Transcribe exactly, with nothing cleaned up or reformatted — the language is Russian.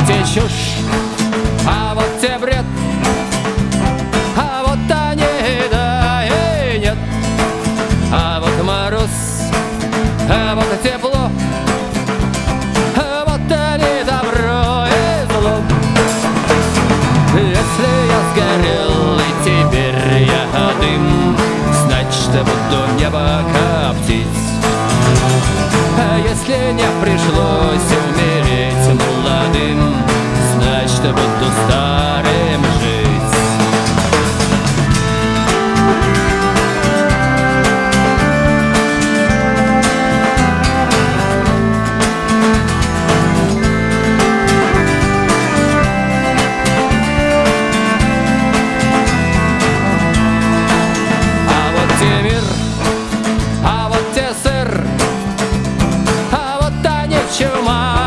те чушь, а вот те бред, а вот они да и нет. А вот мороз, а вот тепло, а вот они добро и зло. Если я сгорел и теперь я дым, значит, буду небо коптить. А если не пришлось умереть молодым, значит, буду старым жить. А вот те мир, а вот те сыр, а вот та не чума.